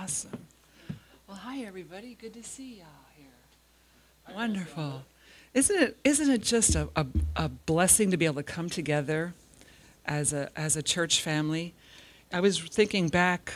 Awesome. Well, hi everybody. Good to see y'all here. Wonderful. Isn't it just a blessing to be able to come together as a church family? I was thinking back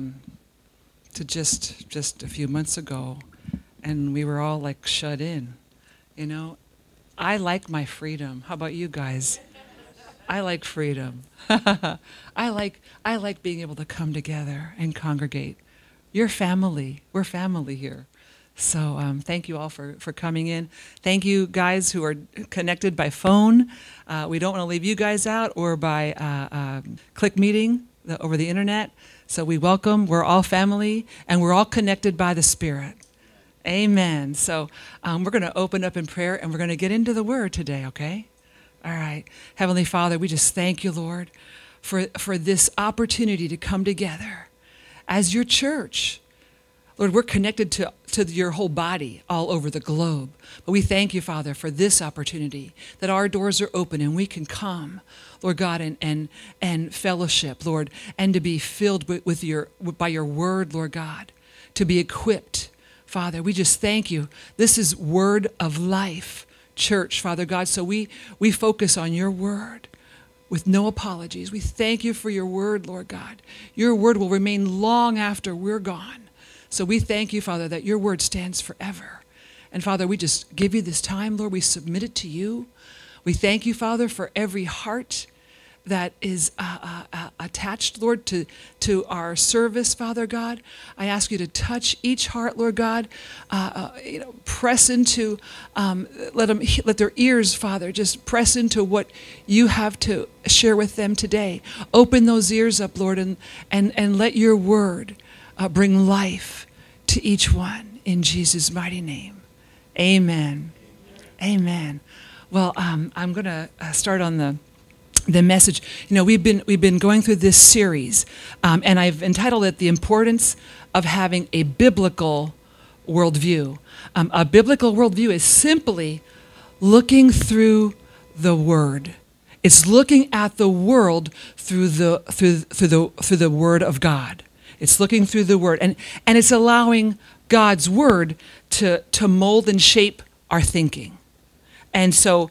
to just a few months ago, and we were all like shut in. You know, I like my freedom. How about you guys? I like freedom. I like being able to come together and congregate. You're family. We're family here. So thank you all for coming in. Thank you guys who are connected by phone. We don't want to leave you guys out, or by click meeting over the internet. So we welcome. We're all family, and we're all connected by the Spirit. Amen. So we're going to open up in prayer, and we're going to get into the Word today, okay? All right. Heavenly Father, we just thank you, Lord, for this opportunity to come together as your church. Lord, we're connected to your whole body all over the globe. But we thank you, Father, for this opportunity, that our doors are open and we can come, Lord God, and fellowship, Lord, and to be filled by your word, Lord God, to be equipped. Father, we just thank you. This is Word of Life Church, Father God. So we focus on your word with no apologies. We thank you for your word, Lord God. Your word will remain long after we're gone. So we thank you, Father, that your word stands forever. And Father, we just give you this time, Lord. We submit it to you. We thank you, Father, for every heart that is attached, Lord, to our service, Father God. I ask you to touch each heart, Lord God. Press into, let their ears, Father, just press into what you have to share with them today. Open those ears up, Lord, and let your word bring life to each one in Jesus' mighty name. Amen. Amen. Well, I'm going to start on the message. You know, we've been going through this series, and I've entitled it "The Importance of Having a Biblical Worldview." A biblical worldview is simply looking through the Word. It's looking at the world through the Word of God. It's looking through the Word, and it's allowing God's Word to mold and shape our thinking. And so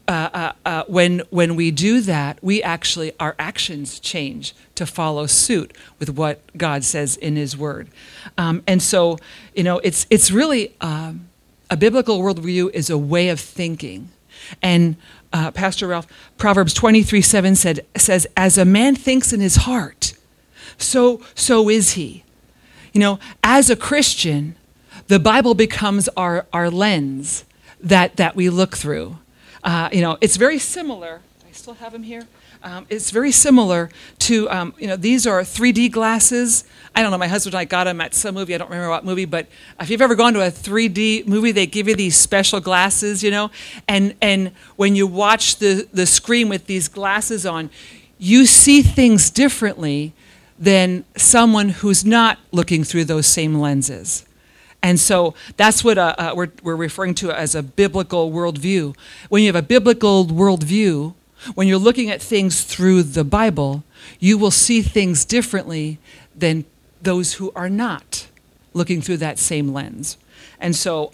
when we do that, our actions change to follow suit with what God says in his word. And so, you know, it's really a biblical worldview is a way of thinking. And Pastor Ralph, Proverbs 23:7 says, "As a man thinks in his heart, so is he." You know, as a Christian, the Bible becomes our lens that we look through. It's very similar. I still have them here. It's very similar to, these are 3D glasses. I don't know, my husband and I got them at some movie. I don't remember what movie, but if you've ever gone to a 3D movie, they give you these special glasses, you know, and when you watch the screen with these glasses on, you see things differently than someone who's not looking through those same lenses. And so that's what we're referring to as a biblical worldview. When you have a biblical worldview, when you're looking at things through the Bible, you will see things differently than those who are not looking through that same lens. And so,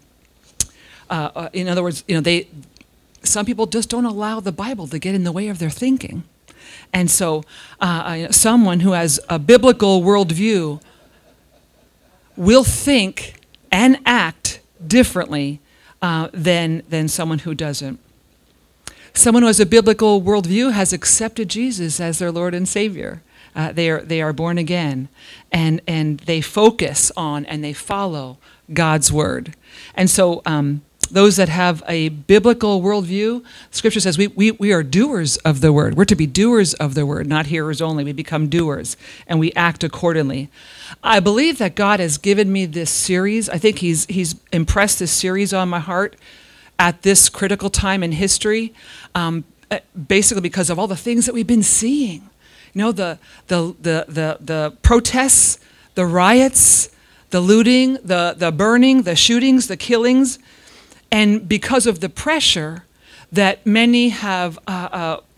in other words, some people just don't allow the Bible to get in the way of their thinking. And so, someone who has a biblical worldview will think and act differently than someone who doesn't. Someone who has a biblical worldview has accepted Jesus as their Lord and Savior. They are born again, and they focus on and they follow God's word. And so those that have a biblical worldview, Scripture says we are doers of the word. We're to be doers of the word, not hearers only. We become doers, and we act accordingly. I believe that God has given me this series. I think He's impressed this series on my heart at this critical time in history, basically because of all the things that we've been seeing. You know, the protests, the riots, the looting, the burning, the shootings, the killings. And because of the pressure that many have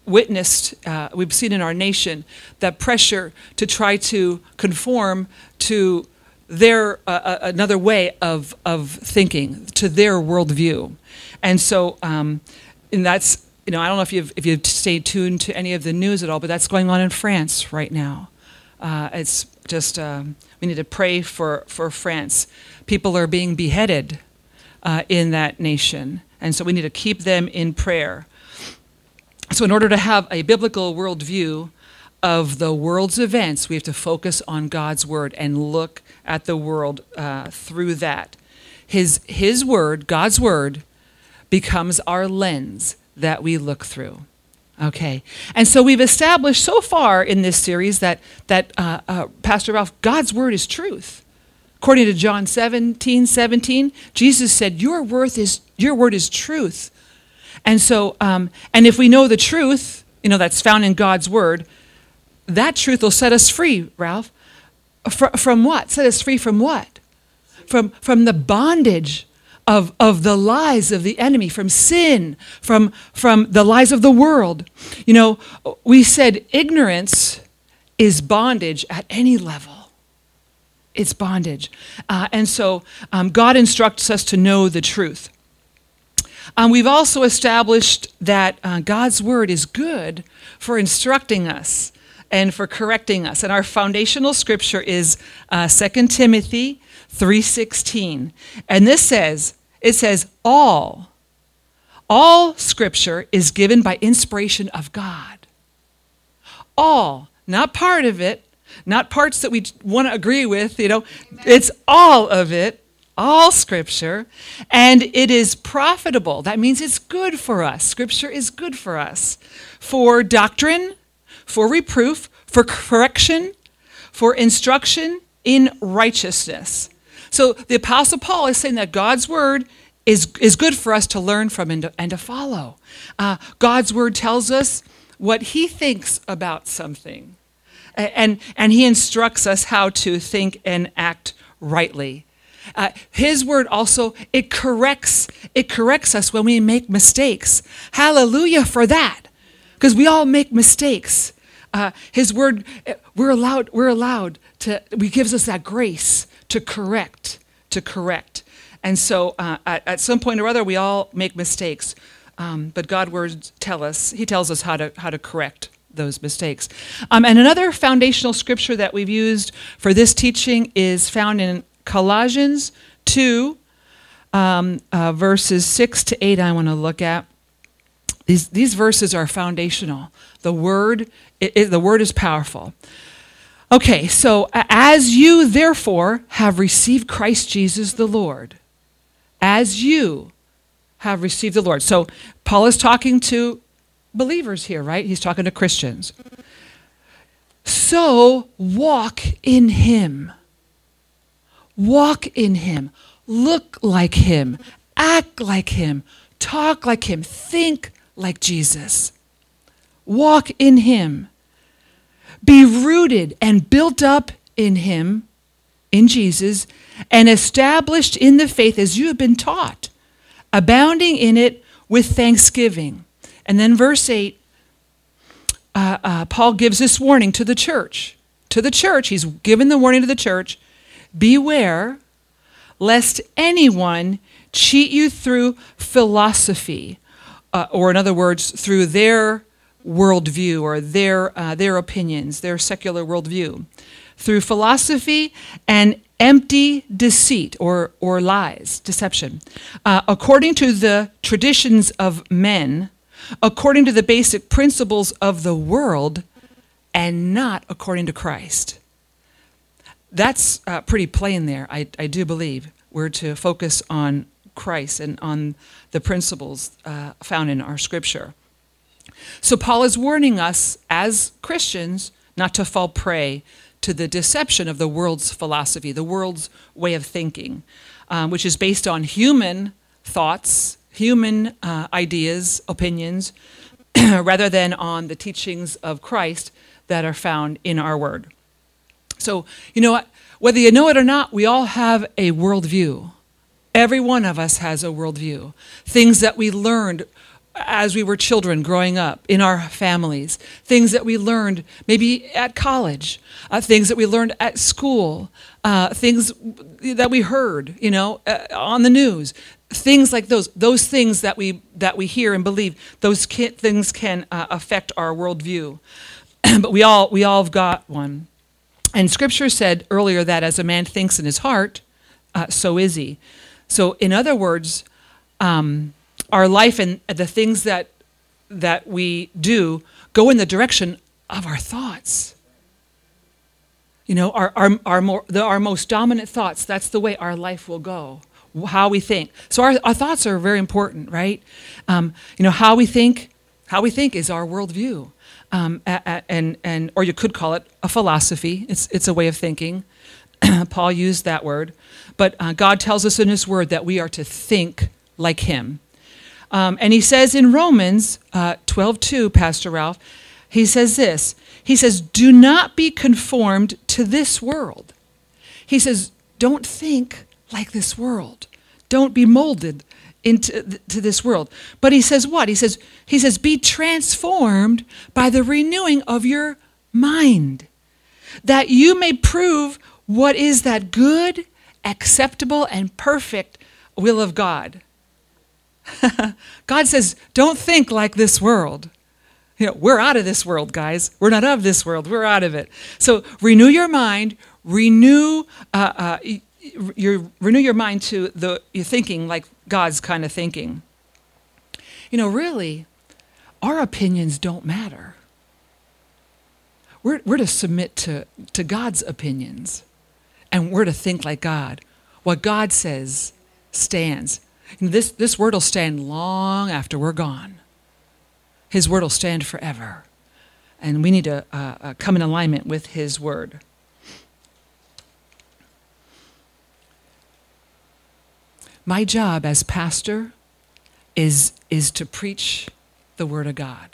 witnessed, we've seen in our nation, that pressure to try to conform to their another way of thinking, to their worldview. And so, and that's, I don't know if you've stayed tuned to any of the news at all, but that's going on in France right now. It's just, we need to pray for France. People are being beheaded in that nation, and so we need to keep them in prayer. So in order to have a biblical worldview of the world's events, we have to focus on God's word and look at the world through that. His word, God's word, becomes our lens that we look through. Okay, and so we've established so far in this series that Pastor Ralph, God's word is truth. According to John 17:17, Jesus said, "Your word is truth." And so, and if we know the truth, that's found in God's word, that truth will set us free, Ralph. From what? Set us free from what? From the bondage of the lies of the enemy, from sin, from the lies of the world. We said ignorance is bondage at any level. It's bondage. And so God instructs us to know the truth. We've also established that God's word is good for instructing us and for correcting us. And our foundational scripture is 2 Timothy 3:16. And it says, all scripture is given by inspiration of God. All, not part of it, not parts that we want to agree with, it's all of it, all scripture, and it is profitable. That means it's good for us. Scripture is good for us. For doctrine, for reproof, for correction, for instruction in righteousness. So the Apostle Paul is saying that God's word is good for us to learn from and to follow. God's word tells us what he thinks about something. And he instructs us how to think and act rightly. His word also, it corrects us when we make mistakes. Hallelujah for that. Because we all make mistakes. His word, we're allowed to, he gives us that grace to correct. And so at some point or other, we all make mistakes. But God's words he tells us how to correct those mistakes. And another foundational scripture that we've used for this teaching is found in Colossians 2, verses 6 to 8 I want to look at. These verses are foundational. The word is powerful. Okay, so as you therefore have received Christ Jesus the Lord, as you have received the Lord. So Paul is talking to believers here, right? He's talking to Christians. So walk in him. Walk in him. Look like him. Act like him. Talk like him. Think like Jesus. Walk in him. Be rooted and built up in him, in Jesus, and established in the faith as you have been taught, abounding in it with thanksgiving. And then verse 8, Paul gives this warning to the church. To the church, he's given the warning to the church. Beware lest anyone cheat you through philosophy, or in other words, through their worldview or their opinions, their secular worldview, through philosophy and empty deceit or lies, deception, according to the traditions of men, according to the basic principles of the world, and not according to Christ. That's pretty plain there, I do believe. We're to focus on Christ and on the principles found in our scripture. So Paul is warning us as Christians not to fall prey to the deception of the world's philosophy, the world's way of thinking, which is based on human thoughts, human ideas, opinions, rather than on the teachings of Christ that are found in our word. So, you know what? Whether you know it or not, we all have a worldview. Every one of us has a worldview. Things that we learned as we were children growing up in our families, things that we learned maybe at college, things that we learned at school, things that we heard, on the news, things like those things that we hear and believe, those things can affect our worldview. But we all have got one. And Scripture said earlier that as a man thinks in his heart, so is he. So in other words, our life and the things that we do go in the direction of our thoughts. Our most dominant thoughts, that's the way our life will go, how we think. So our thoughts are very important, right? How we think is our worldview. Or you could call it a philosophy. It's a way of thinking. Paul used that word. But God tells us in his word that we are to think like him. And he says in Romans 12:2, Pastor Ralph, he says this. He says, do not be conformed to this world. He says, don't think like this world. Don't be molded into this world. But he says what? He says, be transformed by the renewing of your mind, that you may prove what is that good, acceptable, and perfect will of God. God says, don't think like this world. We're out of this world, guys. We're not of this world. We're out of it. So renew your mind. Renew your mind to your thinking like God's kind of thinking. Really, our opinions don't matter. We're to submit to God's opinions, and we're to think like God. What God says stands. This word will stand long after we're gone. His word will stand forever. And we need to come in alignment with his word. My job as pastor is to preach the word of God.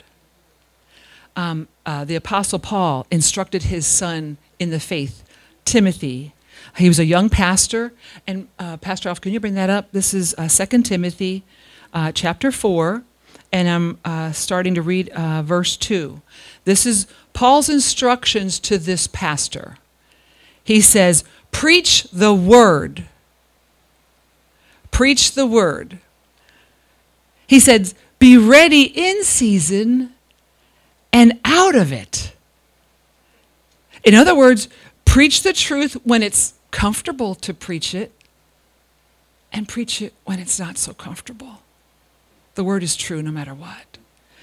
The Apostle Paul instructed his son in the faith, Timothy. He was a young pastor. And Pastor Alf, can you bring that up? This is 2 Timothy chapter 4. And I'm starting to read verse 2. This is Paul's instructions to this pastor. He says, preach the word. Preach the word. He said, be ready in season and out of it. In other words, preach the truth when it's comfortable to preach it, and preach it when it's not so comfortable. The word is true no matter what.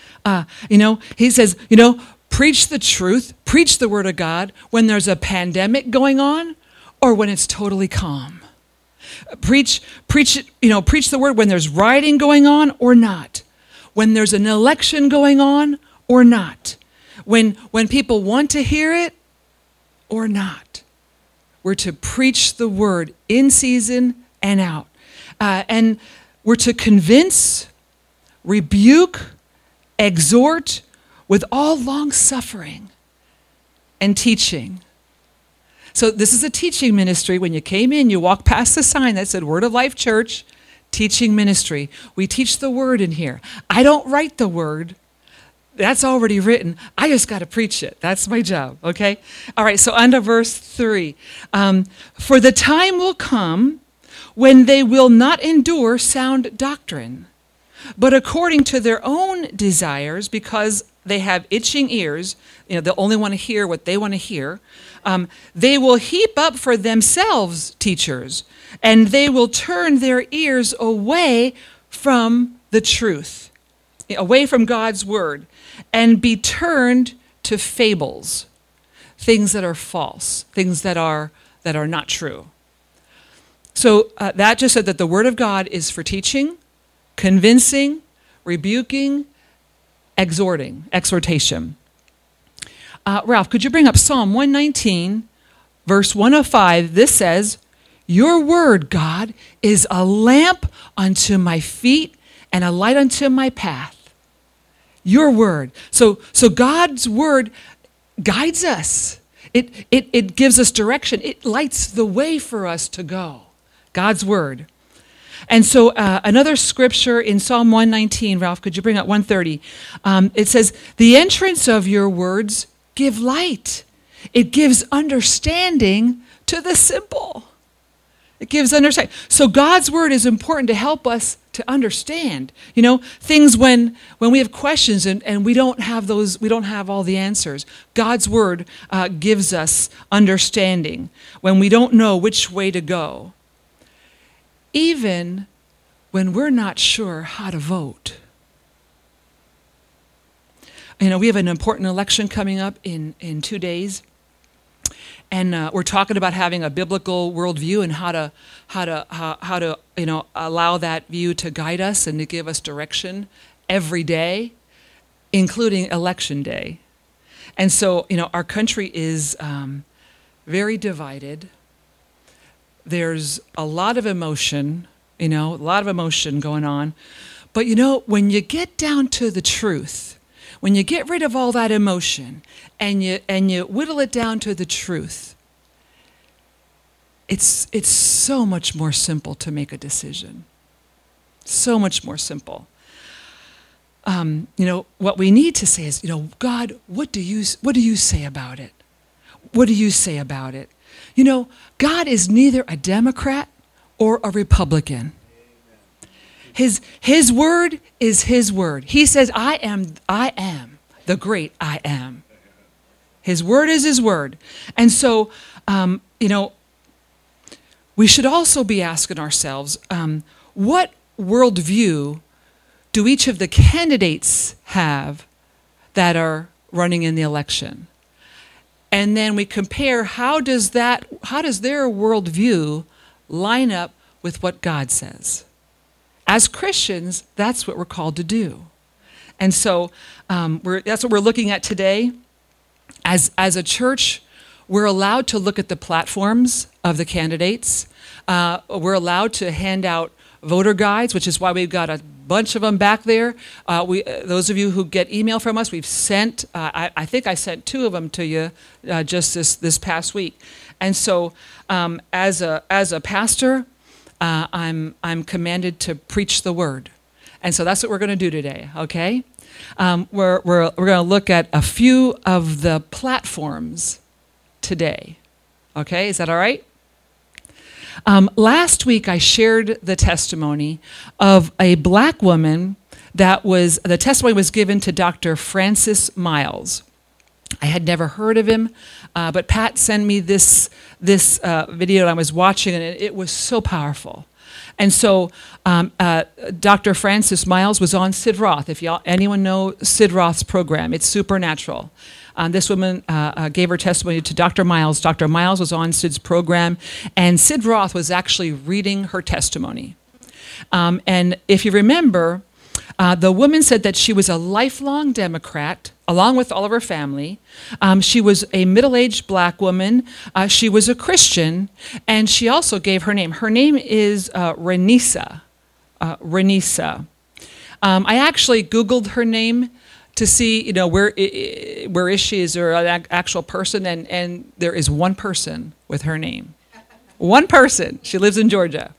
He says, preach the truth, preach the word of God when there's a pandemic going on or when it's totally calm. Preach the word when there's rioting going on or not. When there's an election going on or not. When people want to hear it or not. We're to preach the word in season and out. And we're to convince, rebuke, exhort with all long suffering and teaching. So this is a teaching ministry. When you came in, you walked past the sign that said Word of Life Church, teaching ministry. We teach the word in here. I don't write the word. That's already written. I just got to preach it. That's my job, okay? All right, so on to verse 3. For the time will come when they will not endure sound doctrine, but according to their own desires, because they have itching ears, they'll only want to hear what they want to hear, they will heap up for themselves teachers, and they will turn their ears away from the truth, away from God's word, and be turned to fables, things that are false, things that are not true. So that just said that the word of God is for teaching, convincing, rebuking, exhortation. Ralph, could you bring up Psalm 119, verse 105? This says, your word, God, is a lamp unto my feet and a light unto my path. Your word. So God's word guides us. It gives us direction. It lights the way for us to go. God's word. And so another scripture in Psalm 119, Ralph, could you bring up 130? It says, the entrance of your words give light. It gives understanding to the simple. It gives understanding. So God's word is important to help us to understand. Things when we have questions and we don't have all the answers. God's word gives us understanding when we don't know which way to go. Even when we're not sure how to vote. We have an important election coming up in 2 days. And we're talking about having a biblical worldview and how to allow that view to guide us and to give us direction every day, including election day. And so, our country is very divided. There's a lot of emotion, going on. But when you get down to the truth, when you get rid of all that emotion and you whittle it down to the truth, it's so much more simple to make a decision. So much more simple. What we need to say is, God, what do you say about it? What do you say about it? God is neither a Democrat or a Republican. His word is his word. He says, I am the great I am. His word is his word. And so, we should also be asking ourselves, what worldview do each of the candidates have that are running in the election? And then we compare how does their worldview line up with what God says? As Christians, that's what we're called to do. And so that's what we're looking at today. As a church, we're allowed to look at the platforms of the candidates. We're allowed to hand out voter guides, which is why we've got a bunch of them back there. Those of you who get email from us, we've sent, I think I sent 2 of them to you just this past week. And so as a pastor, I'm commanded to preach the word. And so that's what we're going to do today, okay? We're going to look at a few of the platforms today. Okay, is that all right? Last week I shared the testimony of a black woman the testimony was given to Dr. Francis Miles. I had never heard of him, but Pat sent me this video I was watching, and it was so powerful. And so Dr. Francis Miles was on Sid Roth. If anyone know Sid Roth's program, it's Supernatural. This woman gave her testimony to Dr. Miles. Dr. Miles was on Sid's program, and Sid Roth was actually reading her testimony. And if you remember, the woman said that she was a lifelong Democrat, along with all of her family. She was a middle-aged black woman. She was a Christian, and she also gave her name. Her name is Renisa. Renisa. I actually Googled her name to see, where is she? Is there an actual person? And there is one person with her name. One person. She lives in Georgia.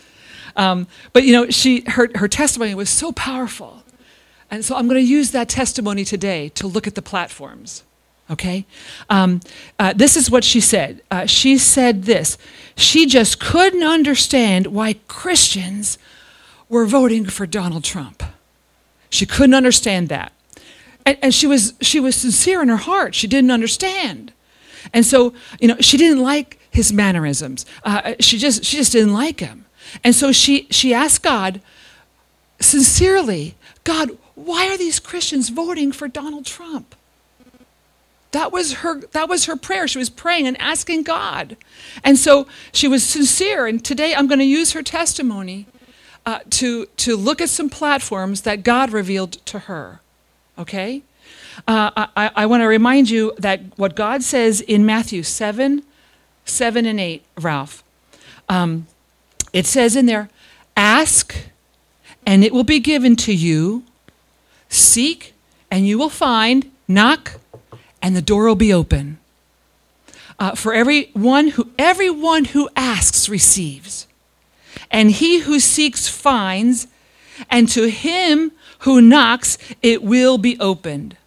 But her testimony was so powerful. And so I'm going to use that testimony today to look at the platforms. Okay? This is what she said. She said this. She just couldn't understand why Christians were voting for Donald Trump. She couldn't understand that. And she was sincere in her heart. She didn't understand. And so, she didn't like his mannerisms. She just didn't like him. And so she asked God, sincerely, God, why are these Christians voting for Donald Trump? That was her prayer. She was praying and asking God. And so she was sincere. And today I'm going to use her testimony to look at some platforms that God revealed to her. Okay? I want to remind you that what God says in Matthew 7 and 8, Ralph. It says in there, ask and it will be given to you. Seek and you will find. Knock and the door will be open. For everyone who asks receives. and he who seeks finds, and to him who knocks it will be opened.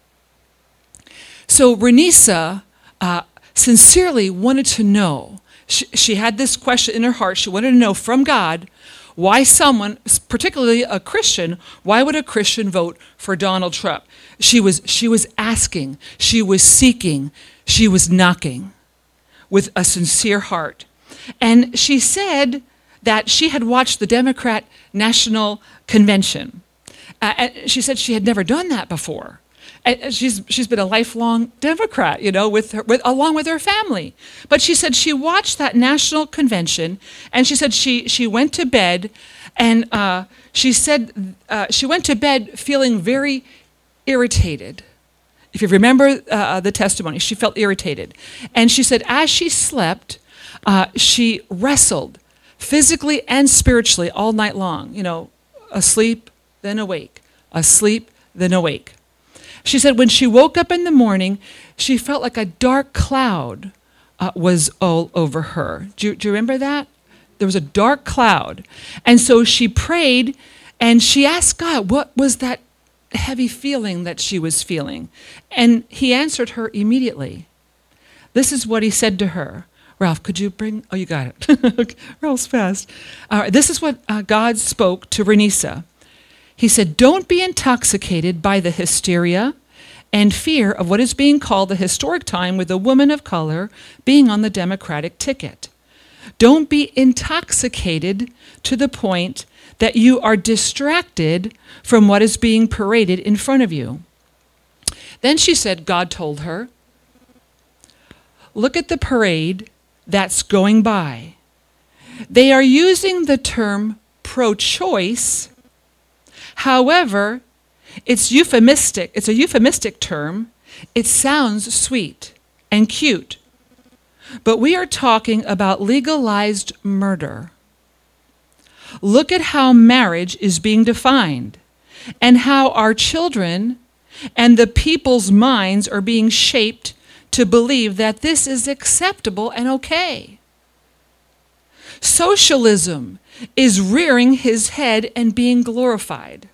So Renisa sincerely wanted to know. She had this question in her heart. She wanted to know from God why someone, particularly a Christian, why would a Christian vote for Donald Trump? She was asking, she was seeking, she was knocking with a sincere heart. And she said that she had watched the Democrat National Convention. She said she had never done that before. She's been a lifelong Democrat, along with her family. But she said she watched that national convention, and she said she went to bed, and she said she went to bed feeling very irritated. If you remember the testimony, she felt irritated. And she said as she slept, she wrestled physically and spiritually all night long, asleep, then awake, asleep, then awake. She said when she woke up in the morning, she felt like a dark cloud was all over her. Do you remember that? There was a dark cloud. And so she prayed and she asked God, what was that heavy feeling that she was feeling? And he answered her immediately. This is what he said to her. Ralph, could you bring, oh, you got it. Ralph's fast. This is what God spoke to Renisa. He said, don't be intoxicated by the hysteria and fear of what is being called the historic time with a woman of color being on the Democratic ticket. Don't be intoxicated to the point that you are distracted from what is being paraded in front of you. Then she said, God told her, look at the parade that's going by. They are using the term pro-choice. However, it's euphemistic. It's a euphemistic term. It sounds sweet and cute. But we are talking about legalized murder. Look at how marriage is being defined and how our children and the people's minds are being shaped to believe that this is acceptable and okay. Socialism is rearing his head and being glorified.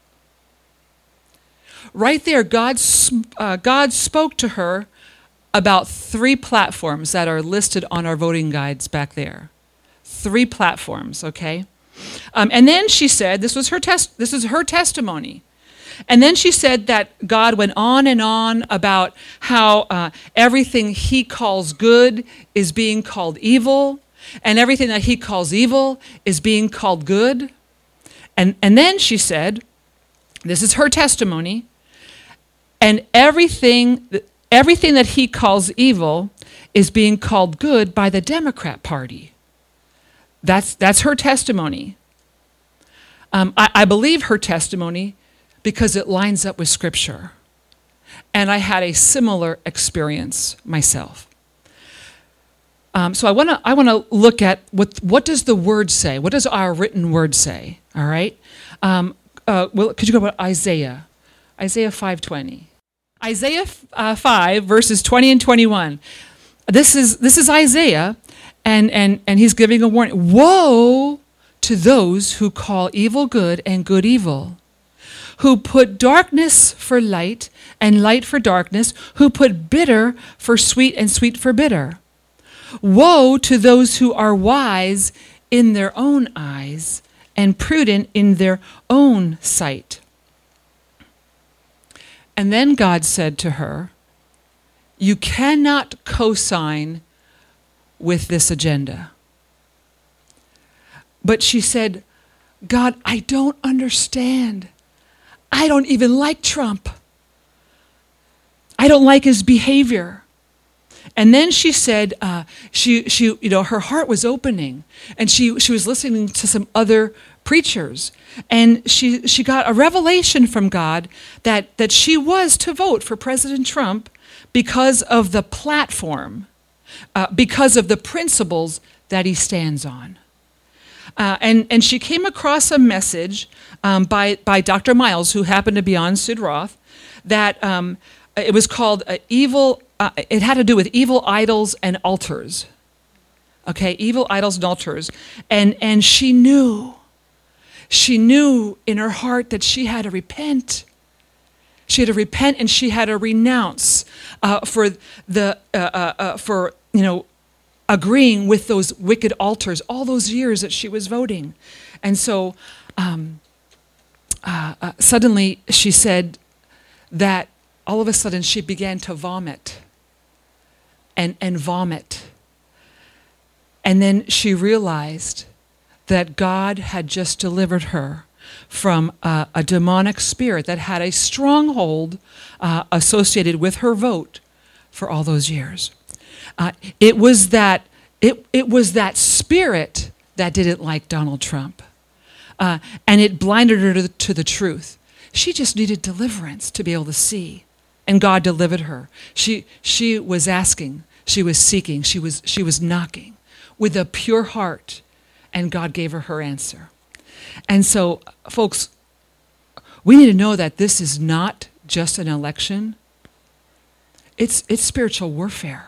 Right there, God spoke to her about 3 platforms that are listed on our voting guides back there. 3 platforms, okay? And then she said, this is her testimony. And then she said that God went on and on about how everything he calls good is being called evil, and everything that he calls evil is being called good. And then she said, this is her testimony, and everything that he calls evil is being called good by the Democrat Party. That's her testimony. I believe her testimony because it lines up with Scripture. And I had a similar experience myself. So I want to look at what does the Word say? What does our written Word say? All right. Could you go to Isaiah 5:20? Isaiah 5 verses 20 and 21. This is Isaiah, and he's giving a warning. Woe to those who call evil good and good evil, who put darkness for light and light for darkness, who put bitter for sweet and sweet for bitter. Woe to those who are wise in their own eyes and prudent in their own sight. And then God said to her, you cannot co-sign with this agenda. But she said, God, I don't understand. I don't even like Trump. I don't like his behavior. And then she said, her heart was opening, and she was listening to some other preachers, and she got a revelation from God that she was to vote for President Trump because of the platform, because of the principles that he stands on. And she came across a message by Dr. Miles, who happened to be on Sid Roth, that it was called evil. It had to do with evil idols and altars. Okay, evil idols and altars. And she knew in her heart that she had to repent. She had to repent and she had to renounce for agreeing with those wicked altars all those years that she was voting. And so suddenly she said that all of a sudden she began to vomit and vomit. And then she realized that God had just delivered her from a demonic spirit that had a stronghold associated with her vote for all those years. It was that spirit that didn't like Donald Trump, and it blinded her to the truth. She just needed deliverance to be able to see, and God delivered her. She was asking, she was seeking, she was knocking with a pure heart, and God gave her answer. And so, folks, we need to know that this is not just an election. It's spiritual warfare.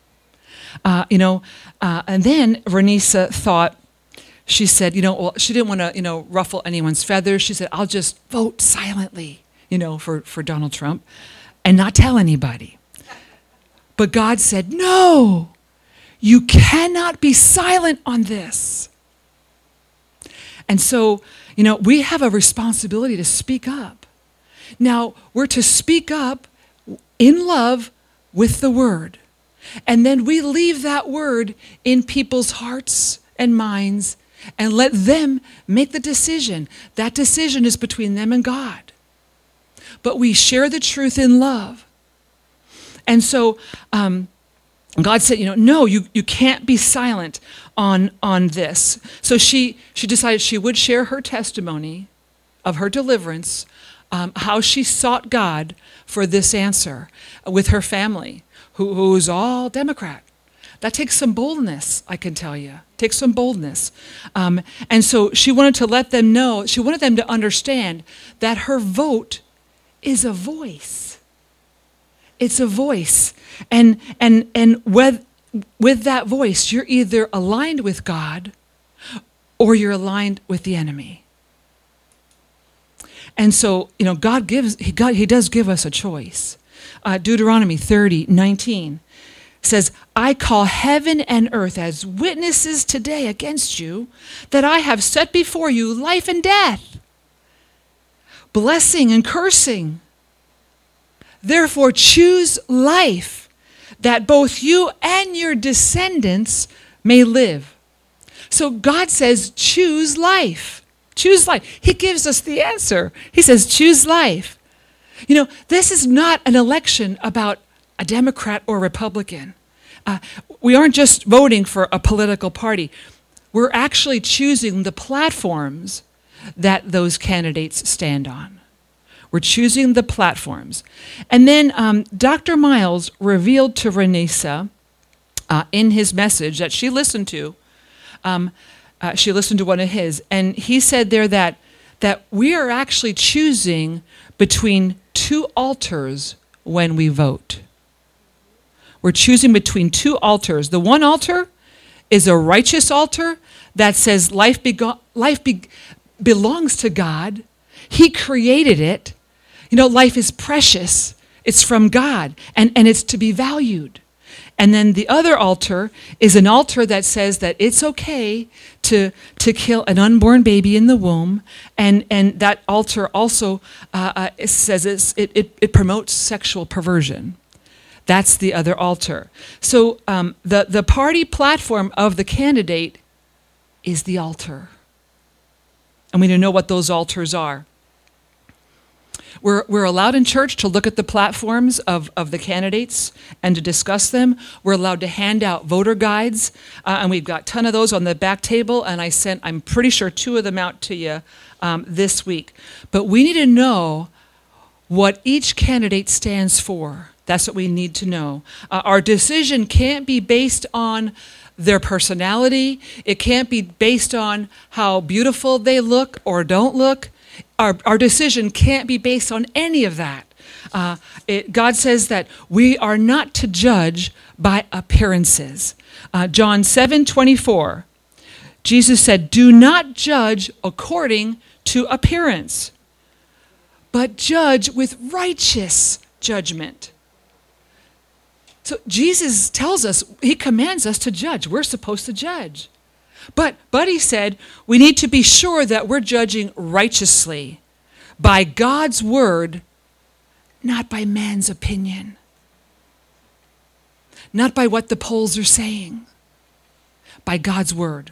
And then Renisa thought, she said, she didn't want to, ruffle anyone's feathers. She said, I'll just vote silently, for Donald Trump and not tell anybody. But God said, no, you cannot be silent on this. And so, we have a responsibility to speak up. Now, we're to speak up in love with the word. And then we leave that word in people's hearts and minds and let them make the decision. That decision is between them and God. But we share the truth in love. And so God said, no, you can't be silent on this. So she decided she would share her testimony of her deliverance, how she sought God for this answer with her family, who's all Democrat. That takes some boldness, I can tell you. Takes some boldness. And so she wanted to let them know, she wanted them to understand that her vote is a voice. It's a voice. And with that voice, you're either aligned with God or you're aligned with the enemy. And so, God does give us a choice. Deuteronomy 30:19 says, I call heaven and earth as witnesses today against you that I have set before you life and death, blessing and cursing. Therefore choose life, that both you and your descendants may live. So God says, choose life. Choose life. He gives us the answer. He says, choose life. This is not an election about a Democrat or Republican. We aren't just voting for a political party. We're actually choosing the platforms that those candidates stand on. We're choosing the platforms. And then Dr. Miles revealed to Renisa in his message that she listened to one of his, and he said there that we are actually choosing between two altars when we vote. We're choosing between two altars. The one altar is a righteous altar that says life belongs to God. He created it. Life is precious. It's from God, and it's to be valued. And then the other altar is an altar that says that it's okay to kill an unborn baby in the womb, and that altar also says it promotes sexual perversion. That's the other altar. So the party platform of the candidate is the altar, and we need to know what those altars are. We're allowed in church to look at the platforms of the candidates and to discuss them. We're allowed to hand out voter guides, and we've got a ton of those on the back table, and I'm pretty sure 2 of them out to you this week. But we need to know what each candidate stands for. That's what we need to know. Our decision can't be based on their personality. It can't be based on how beautiful they look or don't look. Our decision can't be based on any of that. God says that we are not to judge by appearances. John 7:24, Jesus said, "Do not judge according to appearance, but judge with righteous judgment." So Jesus tells us, he commands us to judge. We're supposed to judge. But he said, we need to be sure that we're judging righteously by God's word, not by man's opinion, not by what the polls are saying, by God's word.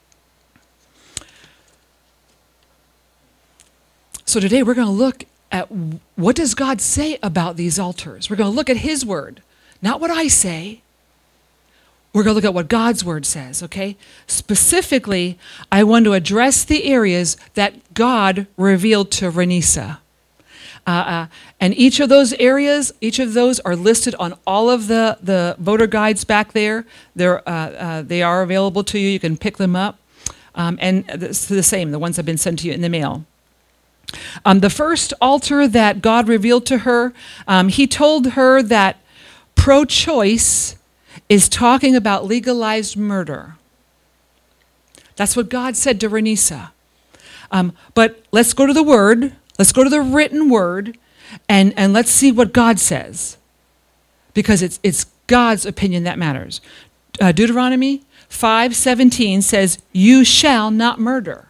So today we're going to look at what does God say about these altars. We're going to look at his word, not what I say. We're going to look at what God's word says, okay? Specifically, I want to address the areas that God revealed to Renisa. And each of those areas, each of those are listed on all of the voter guides back there. They are available to you. You can pick them up. And it's the same, the ones that have been sent to you in the mail. The first altar that God revealed to her, he told her that pro-choice is talking about legalized murder. That's what God said to Renisa. But let's go to the word. Let's go to the written word, and let's see what God says, because it's God's opinion that matters. Deuteronomy 5:17 says, "You shall not murder."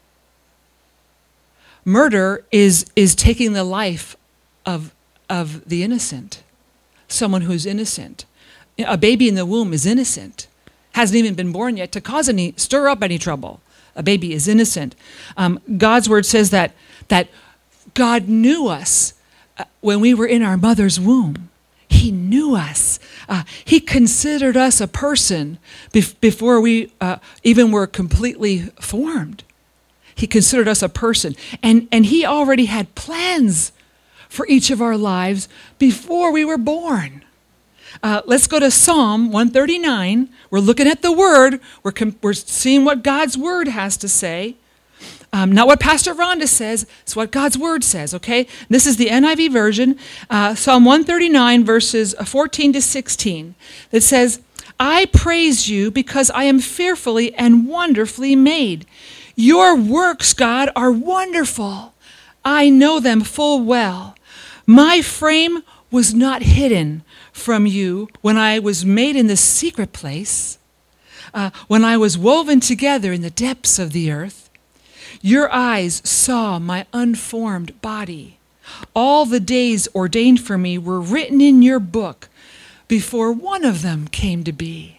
Murder is taking the life of the innocent, someone who's innocent. A baby in the womb is innocent, hasn't even been born yet to stir up any trouble. A baby is innocent. God's word says that God knew us when we were in our mother's womb. He knew us. He considered us a person before we even were completely formed. He considered us a person. And he already had plans for each of our lives before we were born. Let's go to Psalm 139. We're looking at the word. We're seeing what God's word has to say. Not what Pastor Rhonda says, it's what God's word says, okay? This is the NIV version, Psalm 139, verses 14 to 16. It says, "I praise you because I am fearfully and wonderfully made. Your works, God, are wonderful. I know them full well. My frame was not hidden from you when I was made in the secret place, when I was woven together in the depths of the earth. Your eyes saw my unformed body. All the days ordained for me were written in your book before one of them came to be."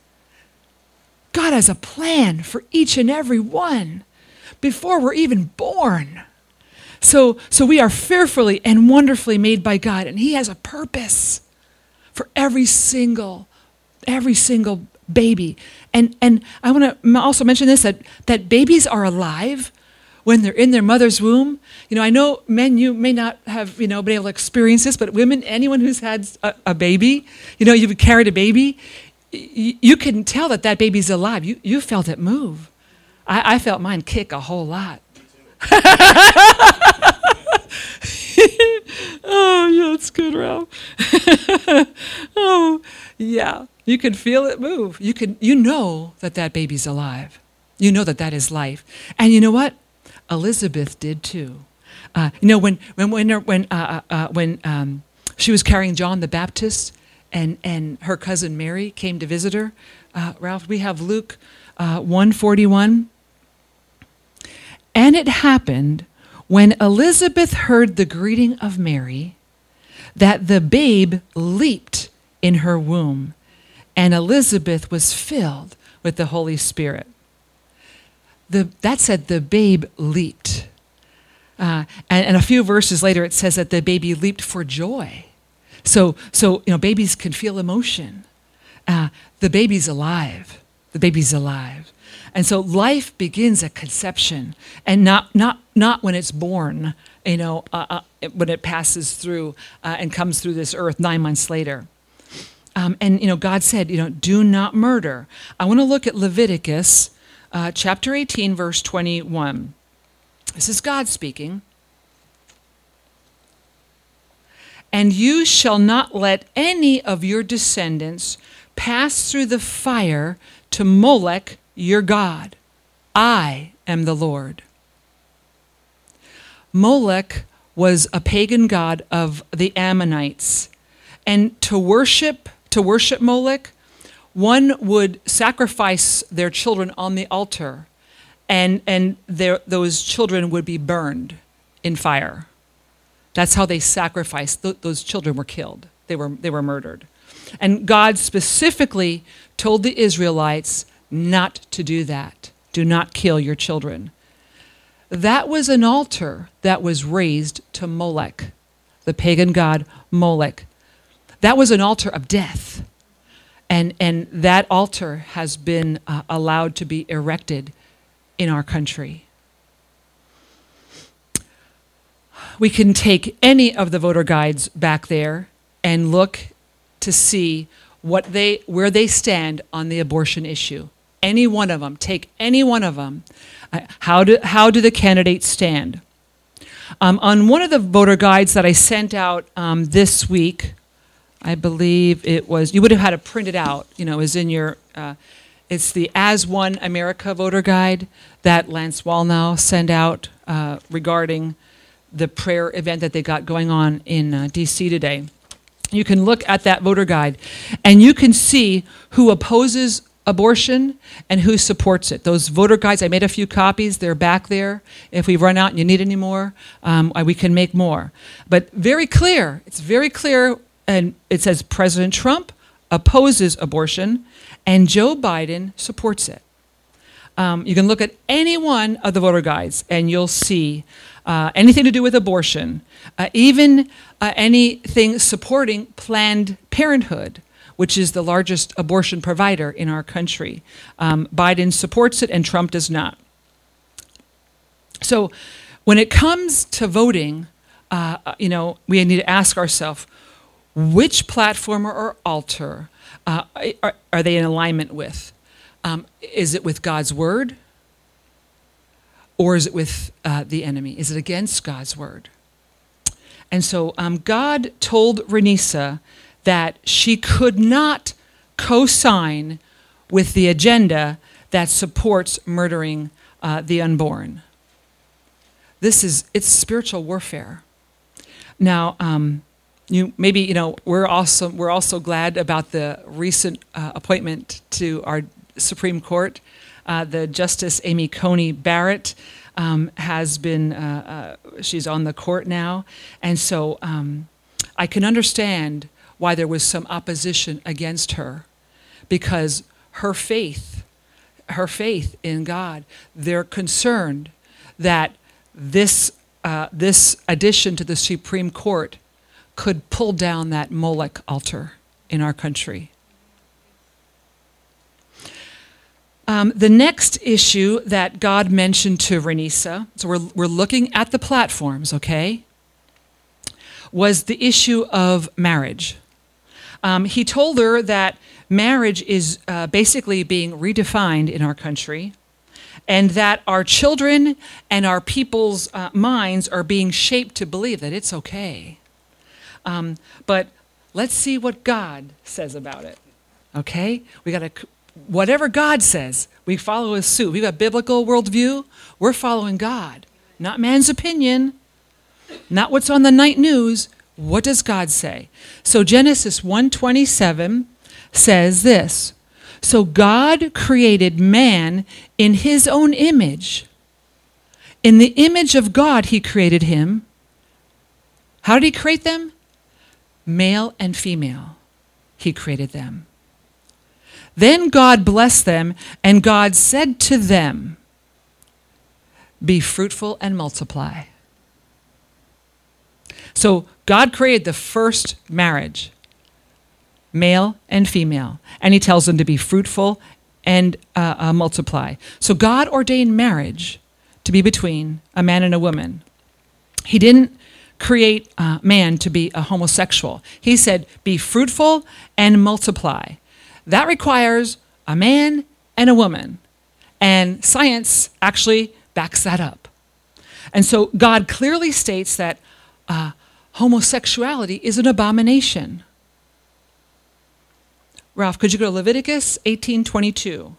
God has a plan for each and every one before we're even born. So we are fearfully and wonderfully made by God, and he has a purpose for every single baby. And I want to also mention this, that babies are alive when they're in their mother's womb. You know, I know men, you may not have, been able to experience this, but women, anyone who's had a baby, you've carried a baby, you can tell that baby's alive. You felt it move. I felt mine kick a whole lot. Oh, yeah, that's good, Ralph. Oh, yeah. You can feel it move. You know that baby's alive. You know that is life. And you know what? Elizabeth did too. When she was carrying John the Baptist, and her cousin Mary came to visit her, Ralph, we have Luke 1:41. "And it happened when Elizabeth heard the greeting of Mary, that the babe leaped in her womb, and Elizabeth was filled with the Holy Spirit." That said the babe leaped. And a few verses later it says that the baby leaped for joy. So babies can feel emotion. The baby's alive. The baby's alive. And so life begins at conception, and not when it's born, when it passes through and comes through this earth 9 months later. And God said, do not murder. I want to look at Leviticus chapter 18, verse 21. This is God speaking. And you shall not let any of your descendants pass through the fire to Molech your god. I am the Lord. Molech was a pagan god of the Ammonites. And to worship Molech, one would sacrifice their children on the altar, and those children would be burned in fire. That's how they sacrificed. Those children were killed. They were murdered. And God specifically told the Israelites not to do that. Do not kill your children. That was an altar that was raised to Molech, the pagan god Molech. That was an altar of death. And that altar has been allowed to be erected in our country. We can take any of the voter guides back there and look to see where they stand on the abortion issue. Any one of them. Take any one of them. How do the candidates stand? On one of the voter guides that I sent out this week, I believe it was, you would have had it printed out, is in your, it's the As One America voter guide that Lance Wallnau sent out regarding the prayer event that they got going on in D.C. today. You can look at that voter guide, and you can see who opposes abortion and who supports it. Those voter guides, I made a few copies. They're back there. If we run out and you need any more, we can make more. But very clear. It's very clear, and it says President Trump opposes abortion, and Joe Biden supports it. You can look at any one of the voter guides, and you'll see anything to do with abortion, even anything supporting Planned Parenthood, which is the largest abortion provider in our country. Biden supports it, and Trump does not. So when it comes to voting, we need to ask ourselves, which platform or altar are they in alignment with? Is it with God's word? Or is it with the enemy? Is it against God's word? And so God told Renisa that she could not co-sign with the agenda that supports murdering the unborn. It's spiritual warfare. Now, we're also glad about the recent appointment to our Supreme Court. The Justice Amy Coney Barrett has been, she's on the court now. And so I can understand why there was some opposition against her, because her faith in God, they're concerned that this addition to the Supreme Court could pull down that Molech altar in our country. The next issue that God mentioned to Renisa, so we're looking at the platforms, okay, was the issue of marriage. He told her that marriage is basically being redefined in our country, and that our children and our people's minds are being shaped to believe that it's okay. But let's see what God says about it, okay? We got to, whatever God says, we follow his suit. We've got biblical worldview. We're following God, not man's opinion, not what's on the night news. What does God say? So Genesis 1:27 says this: so God created man in his own image. In the image of God, he created him. How did he create them? Male and female, he created them. Then God blessed them, and God said to them, be fruitful and multiply. So God created the first marriage, male and female, and he tells them to be fruitful and multiply. So God ordained marriage to be between a man and a woman. He didn't create man to be a homosexual. He said, be fruitful and multiply. That requires a man and a woman. And science actually backs that up. And so God clearly states that homosexuality is an abomination. Ralph, could you go to Leviticus 18:22?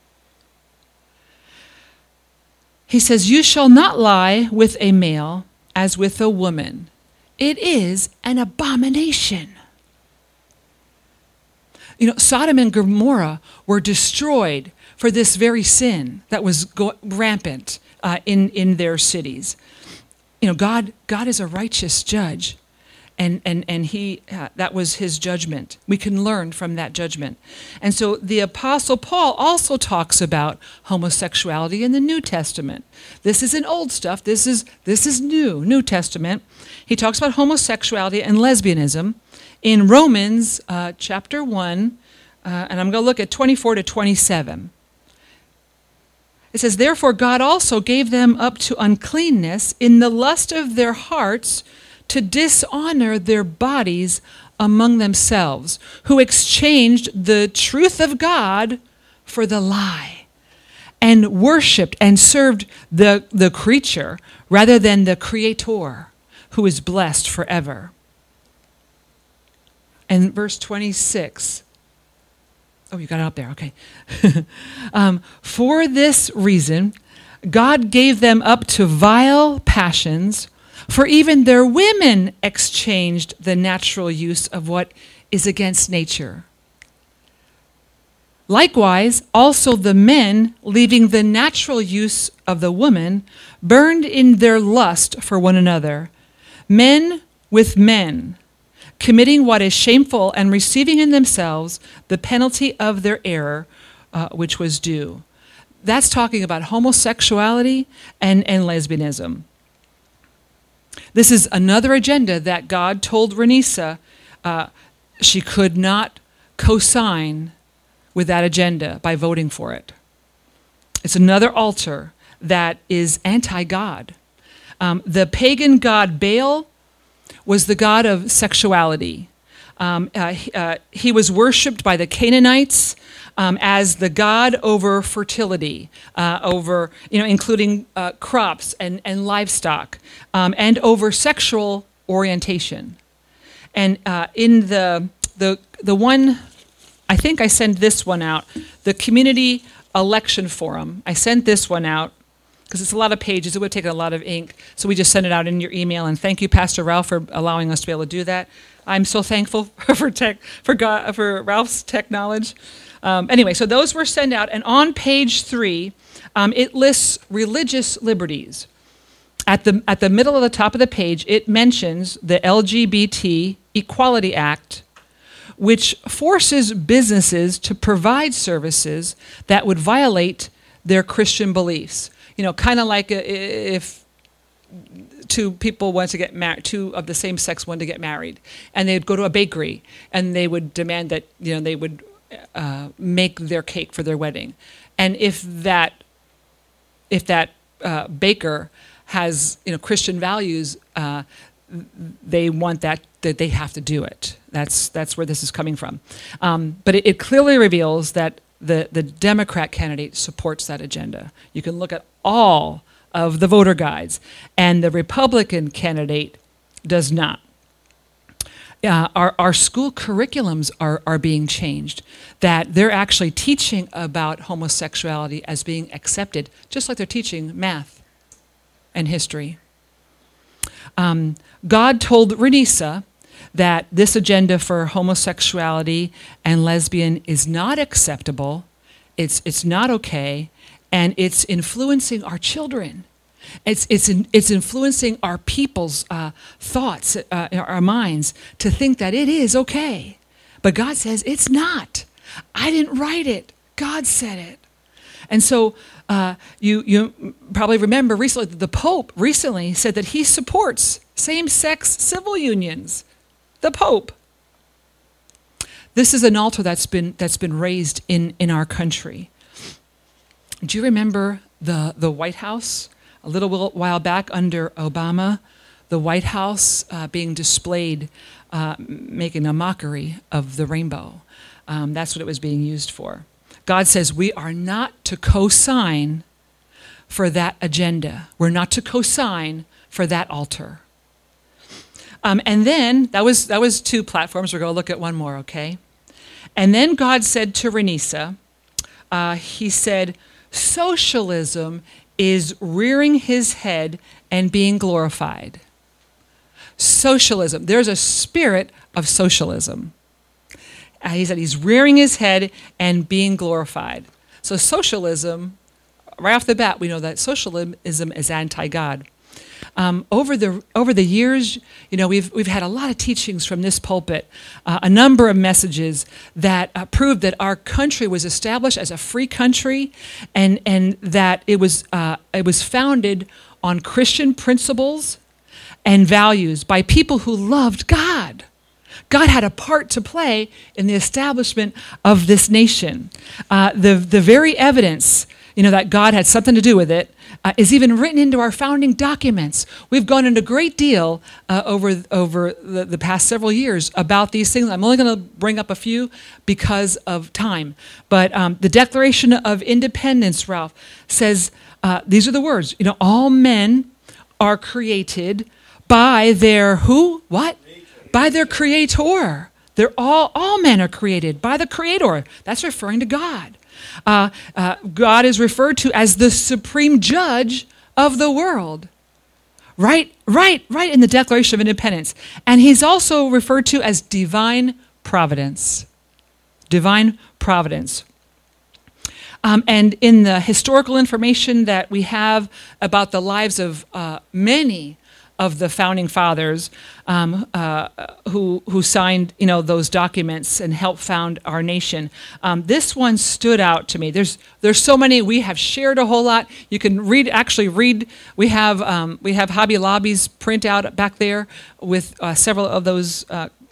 He says, "You shall not lie with a male as with a woman. It is an abomination." You know, Sodom and Gomorrah were destroyed for this very sin that was rampant in their cities. You know, God is a righteous judge, and he that was his judgment. We can learn from that judgment. And so the Apostle Paul also talks about homosexuality in the New Testament. This isn't old stuff. This is New Testament. He talks about homosexuality and lesbianism in Romans chapter 1, and I'm going to look at 24 to 27. It says, "Therefore God also gave them up to uncleanness in the lust of their hearts to dishonor their bodies among themselves, who exchanged the truth of God for the lie, and worshipped and served the creature rather than the Creator, who is blessed forever." And verse 26. Oh, you got it up there. Okay. "For this reason, God gave them up to vile passions, for even their women exchanged the natural use of what is against nature. Likewise, also the men, leaving the natural use of the woman, burned in their lust for one another, men with men, committing what is shameful and receiving in themselves the penalty of their error, which was due." That's talking about homosexuality and lesbianism. This is another agenda that God told Renisa she could not co-sign with that agenda by voting for it. It's another altar that is anti-God. The pagan god Baal was the god of sexuality. He was worshipped by the Canaanites as the god over fertility, including crops and livestock, and over sexual orientation. And in the one, I think I sent this one out, the Community Election Forum. I sent this one out because it's a lot of pages. It would have taken a lot of ink. So we just sent it out in your email. And thank you, Pastor Ralph, for allowing us to be able to do that. I'm so thankful for Ralph's tech knowledge. Anyway, so those were sent out. And on page 3, it lists religious liberties. At the middle of the top of the page, it mentions the LGBT Equality Act, which forces businesses to provide services that would violate their Christian beliefs. You know, kind of like if two people want to get married, two of the same sex wanted to get married, and they'd go to a bakery and they would demand that, you know, they would make their cake for their wedding. And if that baker has, you know, Christian values, they want that they have to do it. That's where this is coming from. But it clearly reveals that the Democrat candidate supports that agenda. You can look at all of the voter guides, and the Republican candidate does not. Our school curriculums are being changed, that they're actually teaching about homosexuality as being accepted, just like they're teaching math and history. God told Renisa that this agenda for homosexuality and lesbian is not acceptable, it's not okay, and it's influencing our children. It's influencing our people's thoughts, our minds, to think that it is okay. But God says it's not. I didn't write it. God said it. And so you probably remember recently that the Pope recently said that he supports same-sex civil unions. The Pope. This is an altar that's been raised in our country. Do you remember the White House? A little while back under Obama, the White House being displayed, making a mockery of the rainbow. That's what it was being used for. God says we are not to co-sign for that agenda. We're not to co-sign for that altar. And then, that was 2 platforms. We're going to look at one more, okay? And then God said to Renisa, he said, socialism is rearing his head and being glorified. Socialism. There's a spirit of socialism. He said he's rearing his head and being glorified. So socialism, right off the bat, we know that socialism is anti-God. Over the years, we've had a lot of teachings from this pulpit, a number of messages that proved that our country was established as a free country, and that it was founded on Christian principles and values by people who loved God. God had a part to play in the establishment of this nation. The very evidence, that God had something to do with it, is even written into our founding documents. We've gone into a great deal over the past several years about these things. I'm only going to bring up a few because of time. But the Declaration of Independence, Ralph, says, these are the words, all men are created by their who? What? By their creator. They're all men are created by the creator. That's referring to God. God is referred to as the supreme judge of the world. Right in the Declaration of Independence. And he's also referred to as divine providence. Divine providence. And in the historical information that we have about the lives of many of the founding fathers who signed, those documents and helped found our nation. This one stood out to me. There's so many. We have shared a whole lot. You can read. We have Hobby Lobby's printout back there with several of those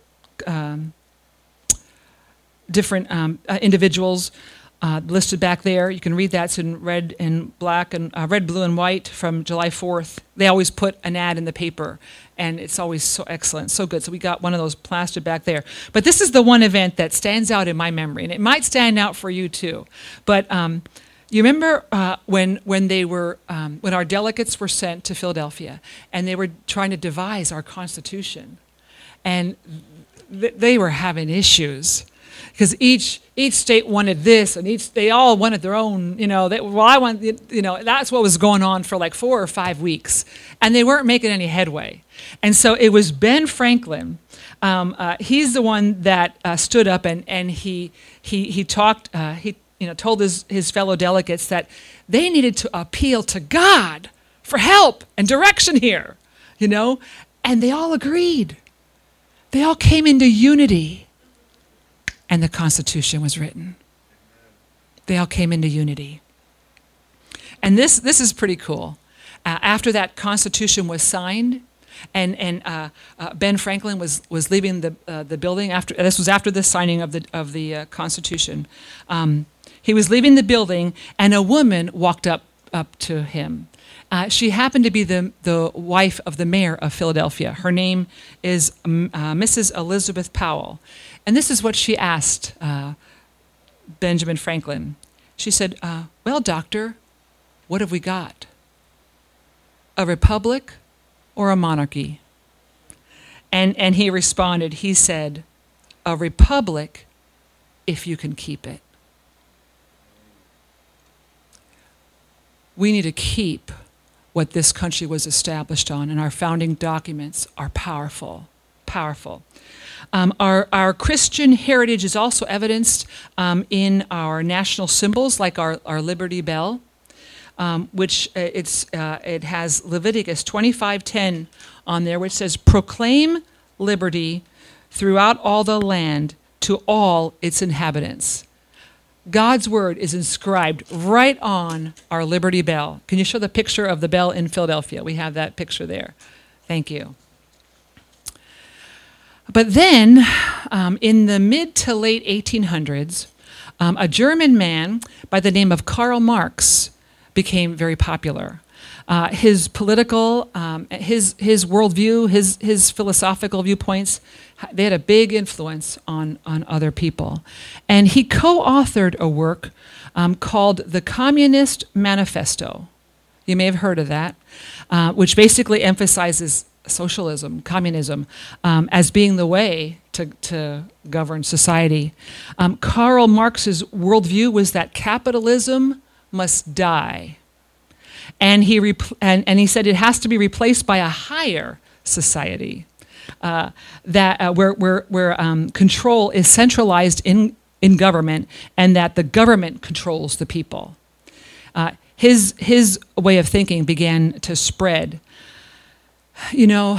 different individuals. Listed back there. You can read that. It's in red and black and red, blue, and white from July 4th. They always put an ad in the paper, and it's always so excellent, so good. So we got one of those plastered back there. But this is the one event that stands out in my memory, and it might stand out for you too. But you remember when our delegates were sent to Philadelphia, and they were trying to devise our Constitution, and they were having issues. Because each state wanted this, and they all wanted their own. That's what was going on for like 4 or 5 weeks, and they weren't making any headway. And so it was Ben Franklin. He's the one that stood up and he talked. He told his fellow delegates that they needed to appeal to God for help and direction here. And they all agreed. They all came into unity. And the Constitution was written. They all came into unity. And this is pretty cool. After that Constitution was signed, and Ben Franklin was leaving the building after. This was after the signing of the Constitution. He was leaving the building, and a woman walked up to him. She happened to be the wife of the mayor of Philadelphia. Her name is Mrs. Elizabeth Powell. And this is what she asked Benjamin Franklin. She said, well, doctor, what have we got? A republic or a monarchy? And he responded, he said, a republic if you can keep it. We need to keep what this country was established on, and our founding documents are powerful, powerful. Our Christian heritage is also evidenced in our national symbols, like our Liberty Bell, which it has Leviticus 25:10 on there, which says, "Proclaim liberty throughout all the land to all its inhabitants." God's word is inscribed right on our Liberty Bell. Can you show the picture of the bell in Philadelphia? We have that picture there. Thank you. But then, in the mid to late 1800s, a German man by the name of Karl Marx became very popular. His political, his worldview, his philosophical viewpoints, they had a big influence on other people. And he co-authored a work called The Communist Manifesto. You may have heard of that, which basically emphasizes socialism, communism, as being the way to govern society. Karl Marx's worldview was that capitalism must die. And he said it has to be replaced by a higher society, where control is centralized in government, and that the government controls the people. His way of thinking began to spread. You know,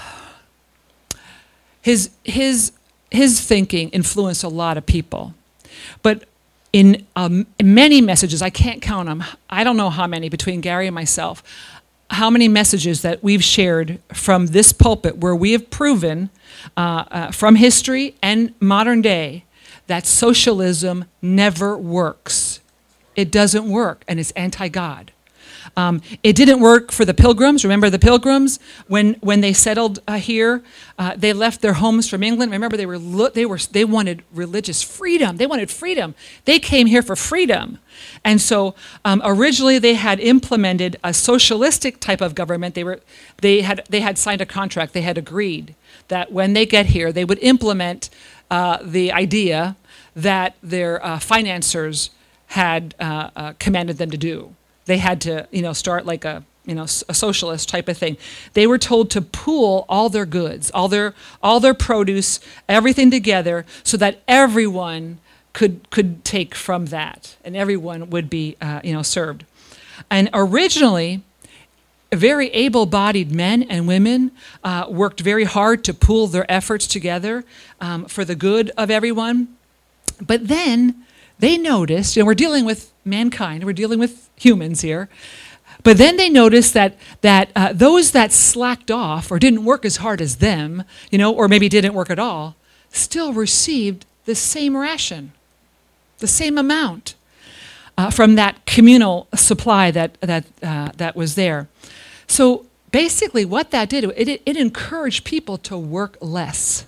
his thinking influenced a lot of people, but in many messages, I can't count them. I don't know how many between Gary and myself, how many messages that we've shared from this pulpit where we have proven from history and modern day that socialism never works. It doesn't work, and it's anti-God. It didn't work for the Pilgrims. Remember the Pilgrims when they settled here? They left their homes from England. Remember they wanted religious freedom. They wanted freedom. They came here for freedom, and so originally they had implemented a socialistic type of government. They had signed a contract. They had agreed that when they get here, they would implement the idea that their financiers had commanded them to do. They had to, start like a socialist type of thing. They were told to pool all their goods, all their produce, everything together, so that everyone could take from that, and everyone would be, served. And originally, very able-bodied men and women worked very hard to pool their efforts together for the good of everyone. But then they noticed, we're dealing with mankind, we're dealing with humans here, but then they noticed that those that slacked off or didn't work as hard as them, or maybe didn't work at all, still received the same ration, the same amount from that communal supply that was there. So basically what that did, it encouraged people to work less.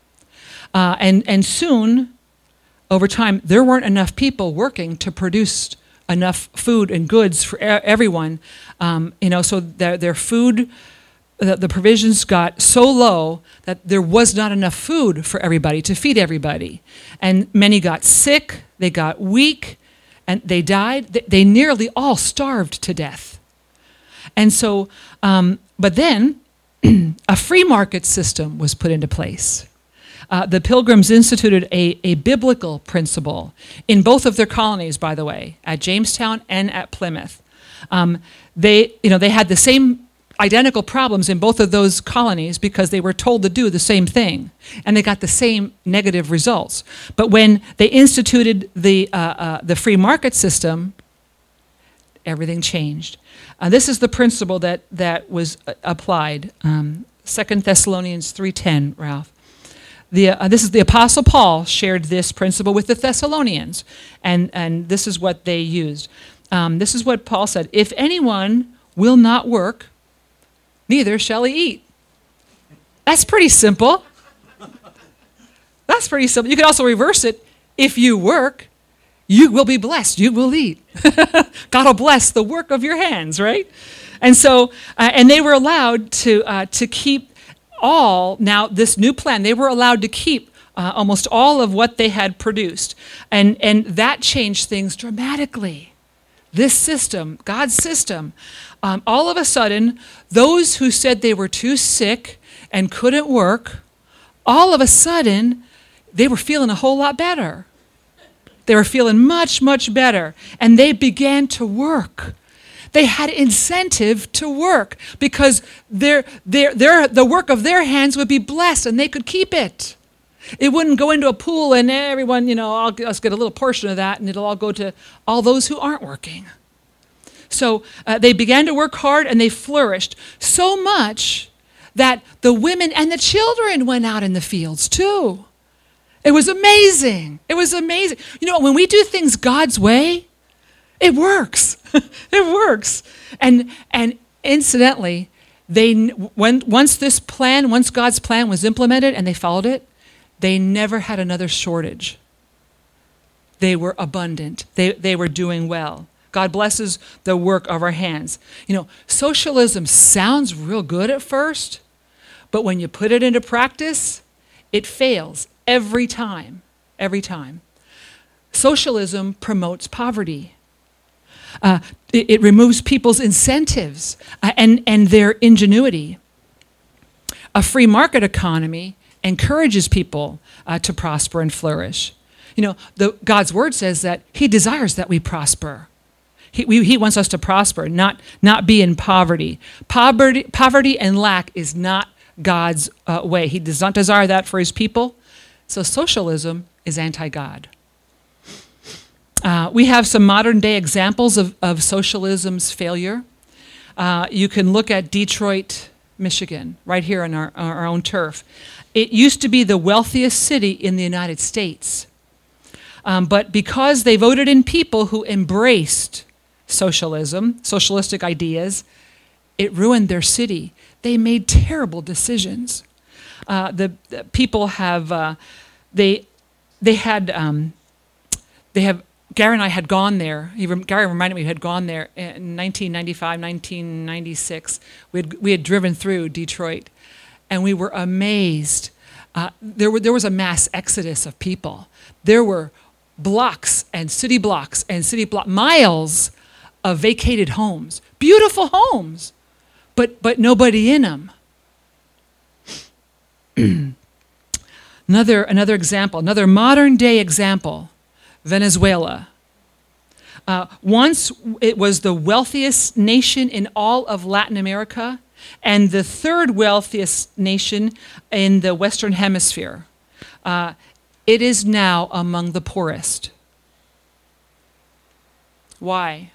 And soon, over time, there weren't enough people working to produce enough food and goods for everyone. So their food, the provisions got so low that there was not enough food for everybody to feed everybody. And many got sick, they got weak, and they died. They nearly all starved to death. And so, but then a free market system was put into place. The Pilgrims instituted a biblical principle in both of their colonies, by the way, at Jamestown and at Plymouth. They had the same identical problems in both of those colonies because they were told to do the same thing, and they got the same negative results. But when they instituted the free market system, everything changed. This is the principle that was applied. 2 Thessalonians 3:10, Ralph. This is the Apostle Paul shared this principle with the Thessalonians, and this is what they used. This is what Paul said: "If anyone will not work, neither shall he eat." That's pretty simple. That's pretty simple. You could also reverse it: if you work, you will be blessed. You will eat. God will bless the work of your hands, right? And so, and they were allowed to keep now this new plan, they were allowed to keep almost all of what they had produced. And that changed things dramatically. This system, God's system, all of a sudden, those who said they were too sick and couldn't work, all of a sudden, they were feeling a whole lot better. They were feeling much, much better. And they began to work. They had incentive to work because the work of their hands would be blessed and they could keep it. It wouldn't go into a pool and everyone, let's get a little portion of that and it'll all go to all those who aren't working. So they began to work hard and they flourished so much that the women and the children went out in the fields too. It was amazing. It was amazing. When we do things God's way, it works. It works. And incidentally, once God's plan was implemented and they followed it, they never had another shortage. They were abundant. They were doing well. God blesses the work of our hands. Socialism sounds real good at first, But when you put it into practice, it fails every time, every time. Socialism promotes poverty. It removes people's incentives and their ingenuity. A free market economy encourages people to prosper and flourish. You know, God's word says that he desires that we prosper. He wants us to prosper, not be in poverty. Poverty and lack is not God's way. He does not desire that for his people. So socialism is anti-God. We have some modern day examples of socialism's failure. You can look at Detroit, Michigan, right here on our own turf. It used to be the wealthiest city in the United States. But because they voted in people who embraced socialism, socialistic ideas, it ruined their city. They made terrible decisions. The people have, they have, Gary and I had gone there. Gary reminded me we had gone there in 1995, 1996. We had driven through Detroit, and we were amazed. There was a mass exodus of people. There were blocks and city miles of vacated homes, beautiful homes, but nobody in them. Another example, another modern day example. Venezuela. Once it was the wealthiest nation in all of Latin America and the third wealthiest nation in the Western Hemisphere. It is now among the poorest. Why?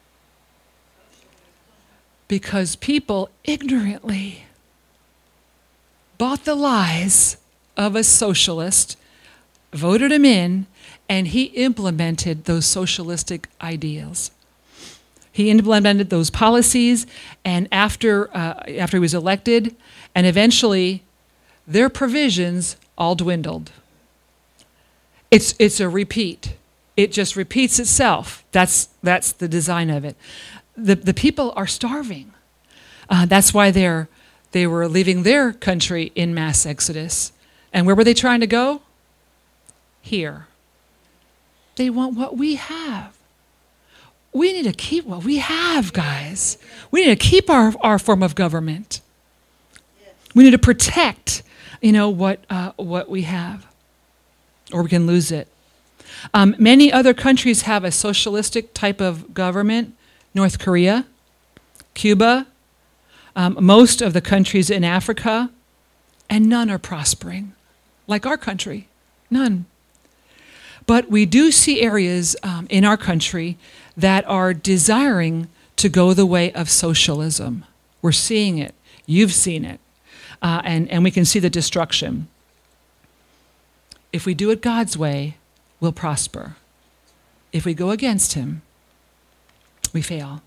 Because people ignorantly bought the lies of a socialist, voted him in, and he implemented those socialistic ideals. He implemented those policies, and after he was elected, and eventually their provisions all dwindled. It's a repeat. It just repeats itself. That's the design of it. The people are starving. That's why they were leaving their country in mass exodus. And where were they trying to go? Here. They want what we have. We need to keep what we have, guys. We need to keep our form of government. We need to protect, what we have, or we can lose it. Many other countries have a socialistic type of government. North Korea, Cuba, most of the countries in Africa, and none are prospering, like our country. None. But we do see areas in our country that are desiring to go the way of socialism. We're seeing it. You've seen it. And we can see the destruction. If we do it God's way, we'll prosper. If we go against him, we fail.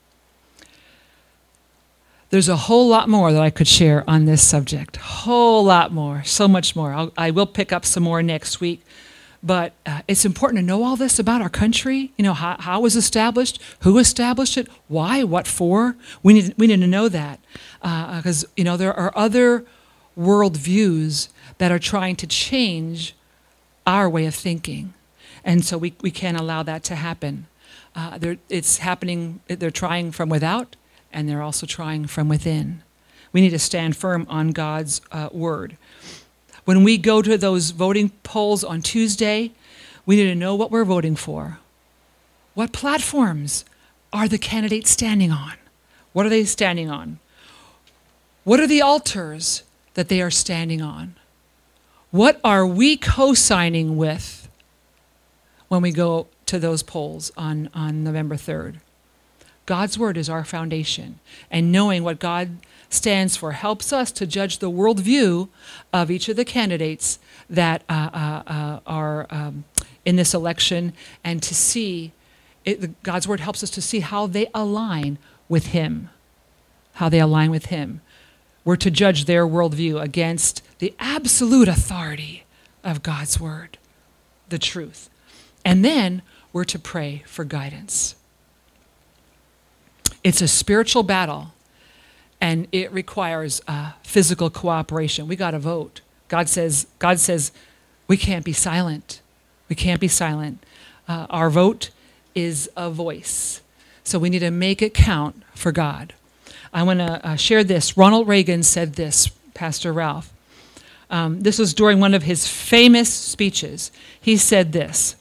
There's a whole lot more that I could share on this subject. Whole lot more, so much more. I will pick up some more next week. But it's important to know all this about our country. How it was established, who established it, why, what for. We need to know that because there are other worldviews that are trying to change our way of thinking, and so we can't allow that to happen. It's happening. They're trying from without, and they're also trying from within. We need to stand firm on God's word. When we go to those voting polls on Tuesday, we need to know what we're voting for. What platforms are the candidates standing on? What are they standing on? What are the altars that they are standing on? What are we co-signing with when we go to those polls on November 3rd? God's word is our foundation, and knowing what God stands for helps us to judge the worldview of each of the candidates that are in this election, and to see God's word helps us to see how they align with him. How they align with him. We're to judge their worldview against the absolute authority of God's word, the truth. And then we're to pray for guidance. It's a spiritual battle. and it requires physical cooperation. We got to vote. God says, we can't be silent. We can't be silent. Our vote is a voice. So we need to make it count for God. I want to share this. Ronald Reagan said this, Pastor Ralph. This was during one of his famous speeches. He said this: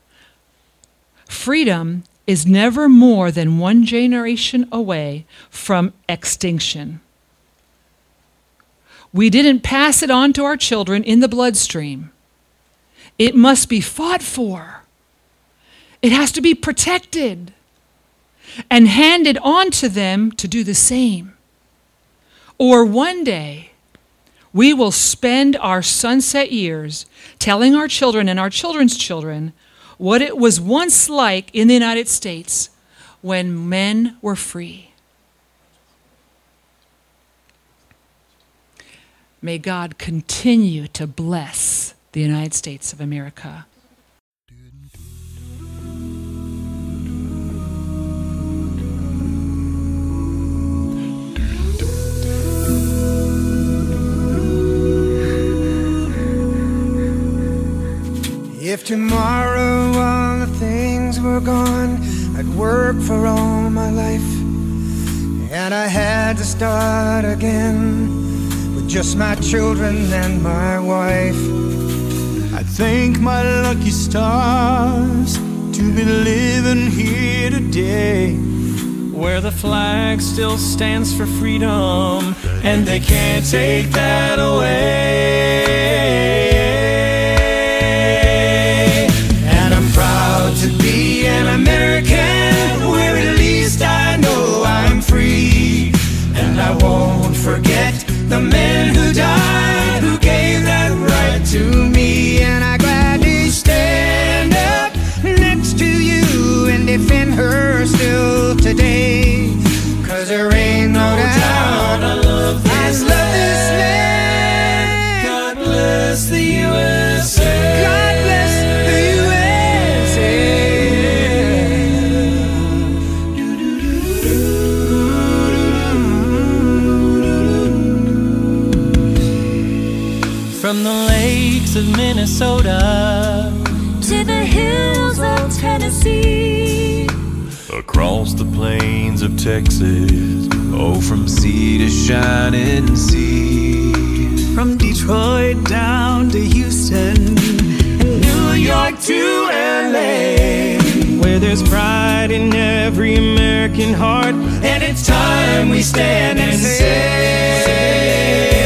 freedom is never more than one generation away from extinction. We didn't pass it on to our children in the bloodstream. It must be fought for. It has to be protected and handed on to them to do the same. Or one day, we will spend our sunset years telling our children and our children's children what it was once like in the United States when men were free. May God continue to bless the United States of America. If tomorrow all the things were gone, I'd work for all my life, and I had to start again with just my children and my wife. I thank my lucky stars to be living here today, where the flag still stands for freedom, and they can't take that away. To be an American, where at least I know I'm free. And I won't forget the men who died, who gave that right to me. And I gladly stand up next to you and defend her still today. 'Cause there ain't no doubt I love this land. God bless the USA. God bless the USA. From the lakes of Minnesota to the hills of Tennessee, across the plains of Texas, oh, from sea to shining sea. From Detroit down to Houston, and New York to LA, where there's pride in every American heart, and it's time we stand and say,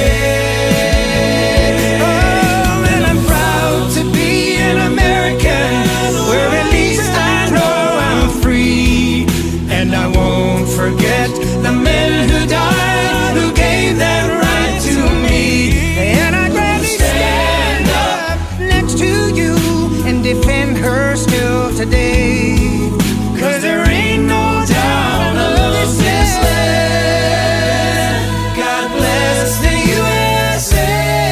forget the men who died, who gave that right to me. And I gladly stand up next to you and defend her still today. 'Cause there ain't no doubt I love this land. God bless the USA.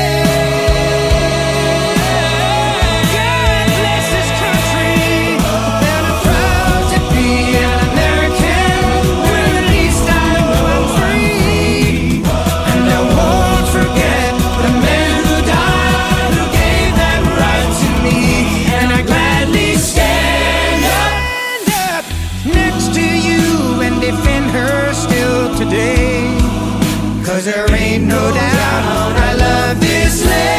God bless this country. And I'm proud to be an American. Today, 'cause there ain't no doubt I love this land.